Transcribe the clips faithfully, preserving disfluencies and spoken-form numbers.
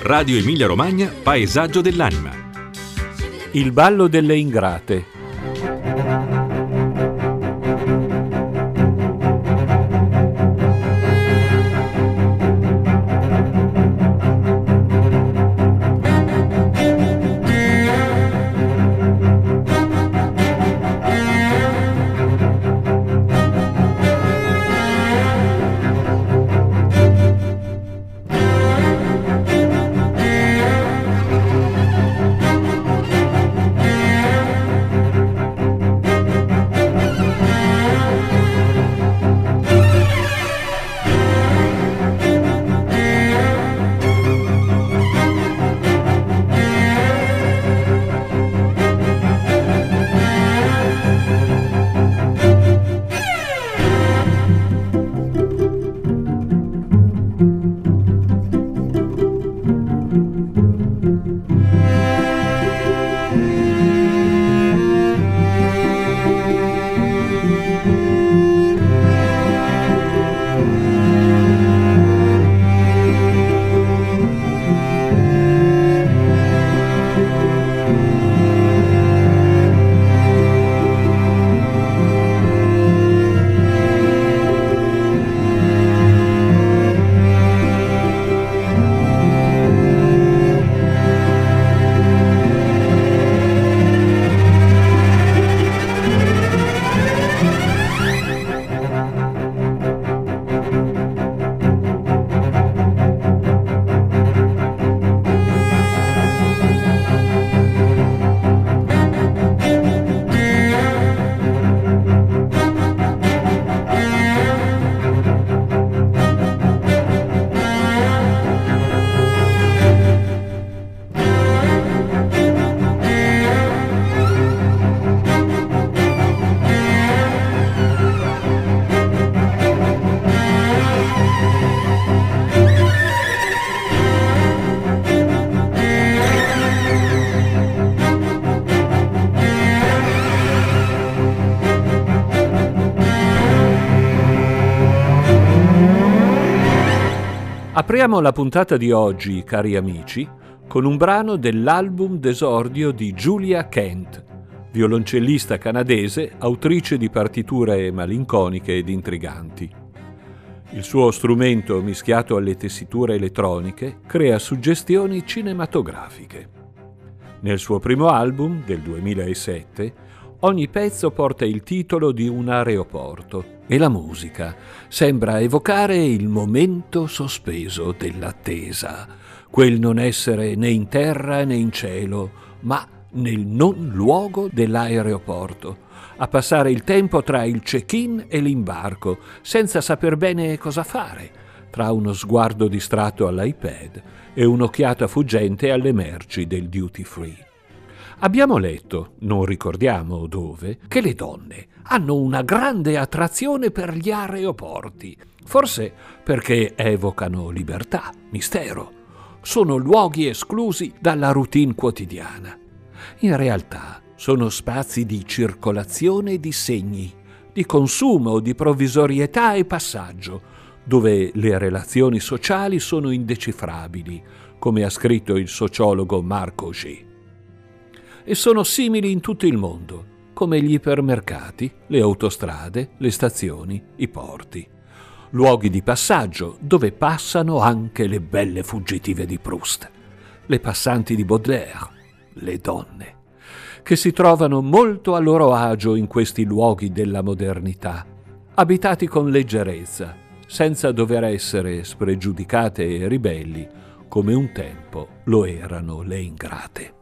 Radio Emilia Romagna, Paesaggio dell'anima. Il ballo delle ingrate. Apriamo la puntata di oggi, cari amici, con un brano dell'album d'esordio di Julia Kent, violoncellista canadese, autrice di partiture malinconiche ed intriganti. Il suo strumento, mischiato alle tessiture elettroniche, crea suggestioni cinematografiche. Nel suo primo album, del duemilasette, ogni pezzo porta il titolo di un aeroporto e la musica sembra evocare il momento sospeso dell'attesa, quel non essere né in terra né in cielo, ma nel non luogo dell'aeroporto, a passare il tempo tra il check-in e l'imbarco, senza saper bene cosa fare, tra uno sguardo distratto all'iPad e un'occhiata fuggente alle merci del duty free. Abbiamo letto, non ricordiamo dove, che le donne hanno una grande attrazione per gli aeroporti, forse perché evocano libertà, mistero. Sono luoghi esclusi dalla routine quotidiana. In realtà sono spazi di circolazione di segni, di consumo, di provvisorietà e passaggio, dove le relazioni sociali sono indecifrabili, come ha scritto il sociologo Marc Augé. E sono simili in tutto il mondo, come gli ipermercati, le autostrade, le stazioni, i porti. Luoghi di passaggio dove passano anche le belle fuggitive di Proust, le passanti di Baudelaire, le donne, che si trovano molto a loro agio in questi luoghi della modernità, abitati con leggerezza, senza dover essere spregiudicate e ribelli, come un tempo lo erano le ingrate.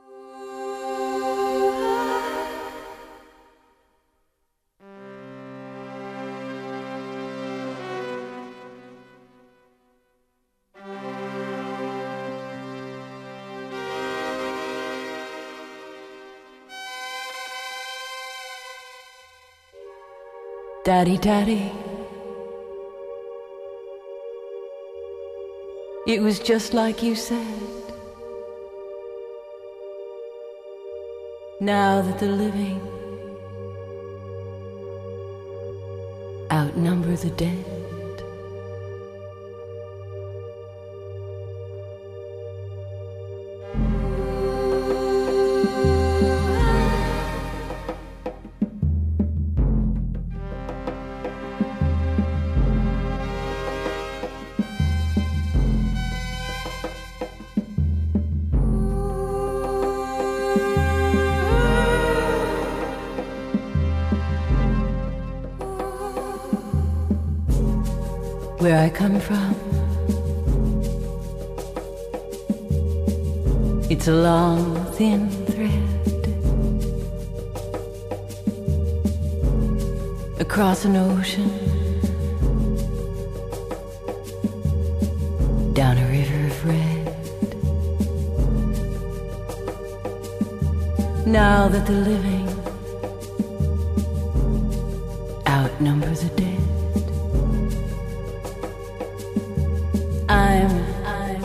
Daddy, Daddy, it was just like you said. Now that the living outnumber the dead, where I come from. It's a long, thin thread across an ocean, down a river of red. Now that the living outnumber the dead, I'm, I'm,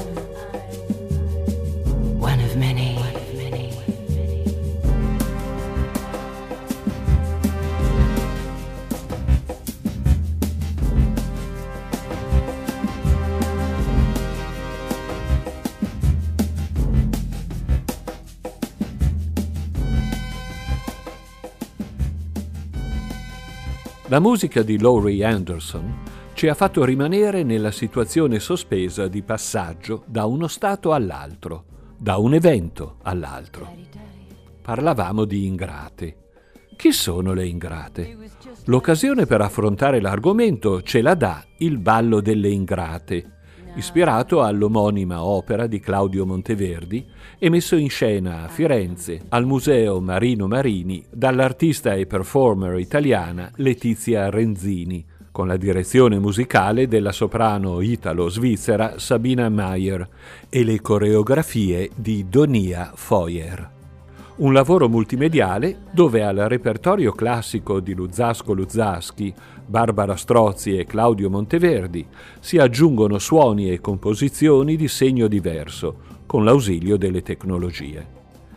I'm one of many. One of many. La musica di Laurie Anderson ci ha fatto rimanere nella situazione sospesa di passaggio da uno stato all'altro, da un evento all'altro. Parlavamo di ingrate. Chi sono le ingrate? L'occasione per affrontare l'argomento ce la dà Il ballo delle ingrate, ispirato all'omonima opera di Claudio Monteverdi e messo in scena a Firenze, al Museo Marino Marini, dall'artista e performer italiana Letizia Renzini, con la direzione musicale della soprano italo-svizzera Sabina Mayer e le coreografie di Donia Foyer. Un lavoro multimediale dove al repertorio classico di Luzzasco Luzzaschi, Barbara Strozzi e Claudio Monteverdi si aggiungono suoni e composizioni di segno diverso, con l'ausilio delle tecnologie.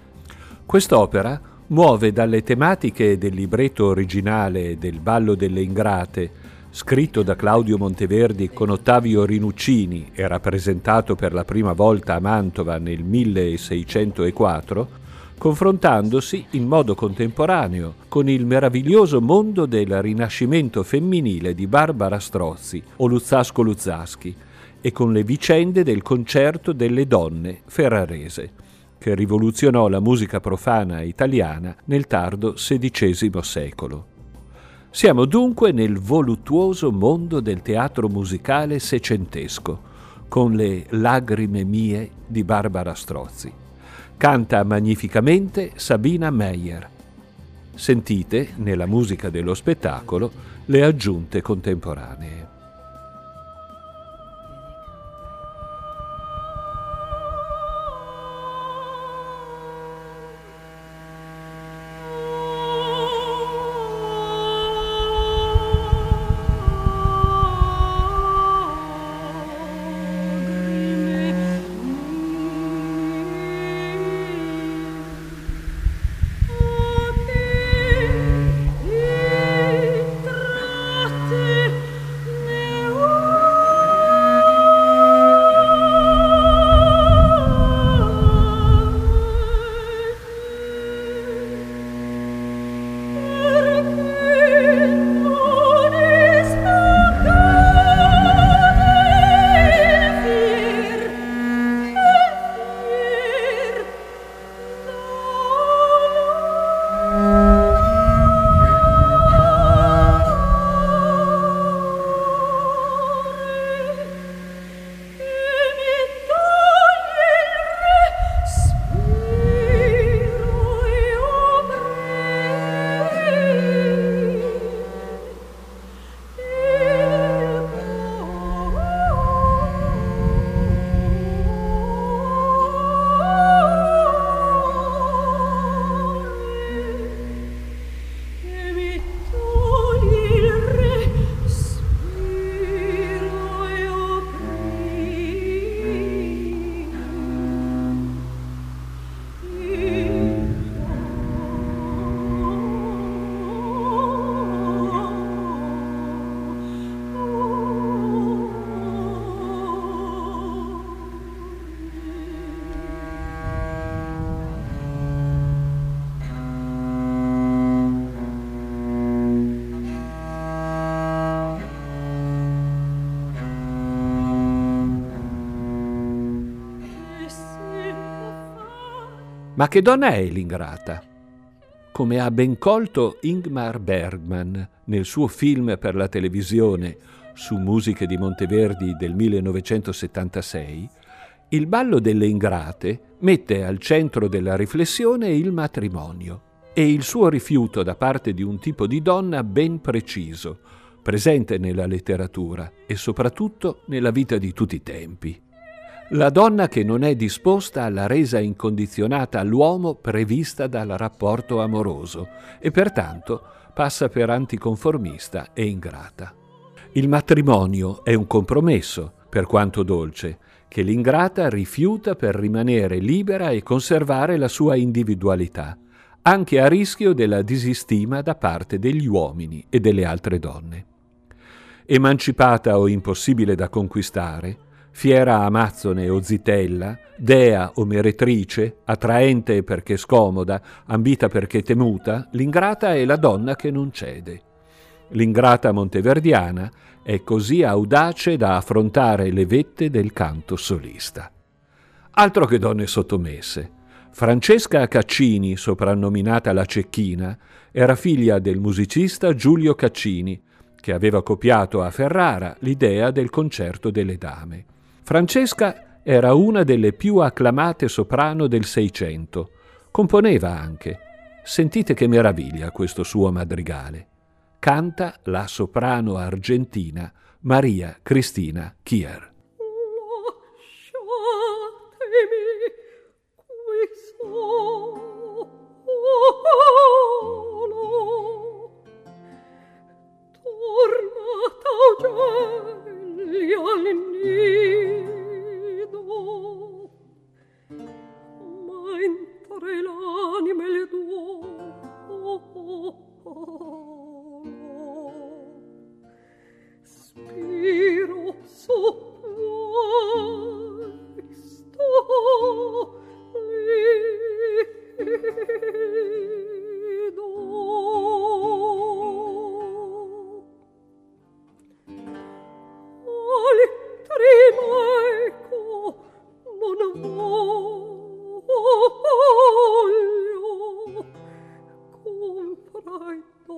Quest'opera muove dalle tematiche del libretto originale del Ballo delle Ingrate, scritto da Claudio Monteverdi con Ottavio Rinuccini e rappresentato per la prima volta a Mantova nel milleseicentokquattro, confrontandosi in modo contemporaneo con il meraviglioso mondo del Rinascimento femminile di Barbara Strozzi o Luzzasco Luzzaschi e con le vicende del Concerto delle Donne ferrarese, che rivoluzionò la musica profana italiana nel tardo sedicesimo secolo. Siamo dunque nel voluttuoso mondo del teatro musicale secentesco, con le Lagrime mie di Barbara Strozzi. Canta magnificamente Sabina Mayer. Sentite, nella musica dello spettacolo, le aggiunte contemporanee. Ma che donna è l'ingrata? Come ha ben colto Ingmar Bergman nel suo film per la televisione su musiche di Monteverdi del millenovecentosettantasei, il ballo delle ingrate mette al centro della riflessione il matrimonio e il suo rifiuto da parte di un tipo di donna ben preciso, presente nella letteratura e soprattutto nella vita di tutti i tempi. La donna che non è disposta alla resa incondizionata all'uomo prevista dal rapporto amoroso e pertanto passa per anticonformista e ingrata. Il matrimonio è un compromesso, per quanto dolce, che l'ingrata rifiuta per rimanere libera e conservare la sua individualità, anche a rischio della disistima da parte degli uomini e delle altre donne. Emancipata o impossibile da conquistare, fiera amazzone o zitella, dea o meretrice, attraente perché scomoda, ambita perché temuta, l'ingrata è la donna che non cede. L'ingrata monteverdiana è così audace da affrontare le vette del canto solista. Altro che donne sottomesse. Francesca Caccini, soprannominata la Cecchina, era figlia del musicista Giulio Caccini, che aveva copiato a Ferrara l'idea del concerto delle dame. Francesca era una delle più acclamate soprano del Seicento. Componeva anche. Sentite che meraviglia questo suo madrigale. Canta la soprano argentina Maria Cristina Chier. Lasciatemi qui solo, tornata augelli al nido, mentre l'anime le duole. Spiro suppoi sto lido. Altri meco non voglio, con freddo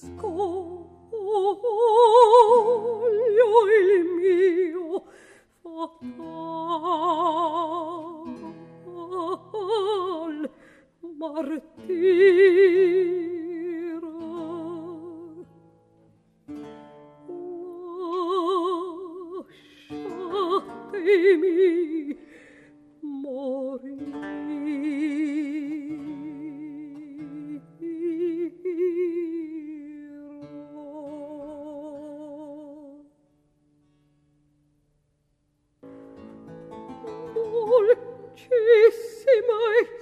scoglio il mio fatal martirio. Lasciatemi morire. Dolcissima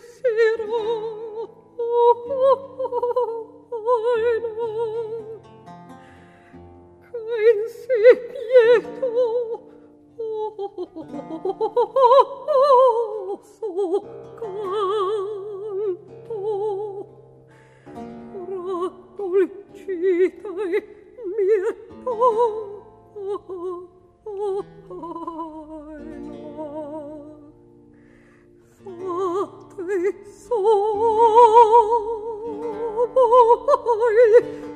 sirena, che in sì pietoso canto raddolcita e mietosa, fate so voi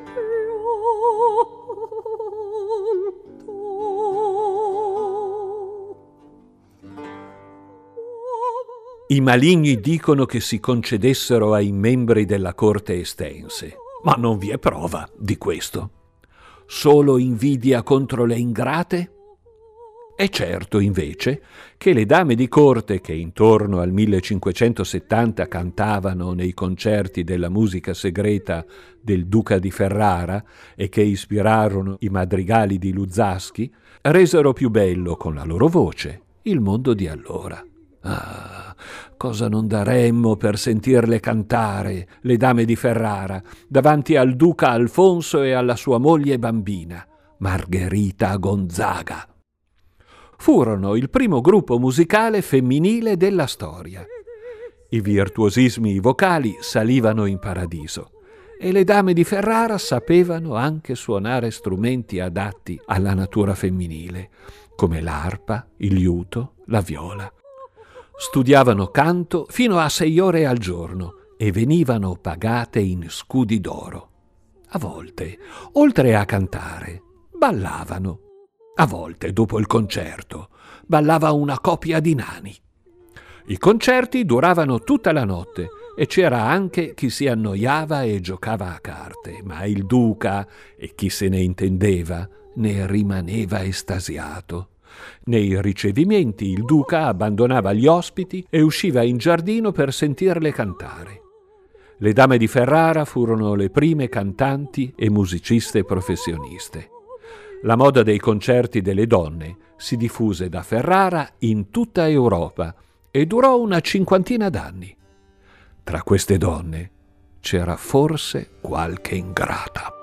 I maligni dicono che si concedessero ai membri della corte estense, ma non vi è prova di questo. Solo invidia contro le ingrate? È certo, invece, che le dame di corte che intorno al millecinquecentosettanta cantavano nei concerti della musica segreta del Duca di Ferrara e che ispirarono i madrigali di Luzzaschi, resero più bello con la loro voce il mondo di allora. Ah, cosa non daremmo per sentirle cantare, le dame di Ferrara, davanti al duca Alfonso e alla sua moglie bambina, Margherita Gonzaga. Furono il primo gruppo musicale femminile della storia. I virtuosismi vocali salivano in paradiso e le dame di Ferrara sapevano anche suonare strumenti adatti alla natura femminile, come l'arpa, il liuto, la viola. Studiavano canto fino a sei ore al giorno e venivano pagate in scudi d'oro. A volte, oltre a cantare, ballavano. A volte, dopo il concerto, ballava una coppia di nani. I concerti duravano tutta la notte e c'era anche chi si annoiava e giocava a carte, ma il duca, e chi se ne intendeva, ne rimaneva estasiato. Nei ricevimenti il duca abbandonava gli ospiti e usciva in giardino per sentirle cantare. Le dame di Ferrara furono le prime cantanti e musiciste professioniste. La moda dei concerti delle donne si diffuse da Ferrara in tutta Europa e durò una cinquantina d'anni. Tra queste donne c'era forse qualche ingrata.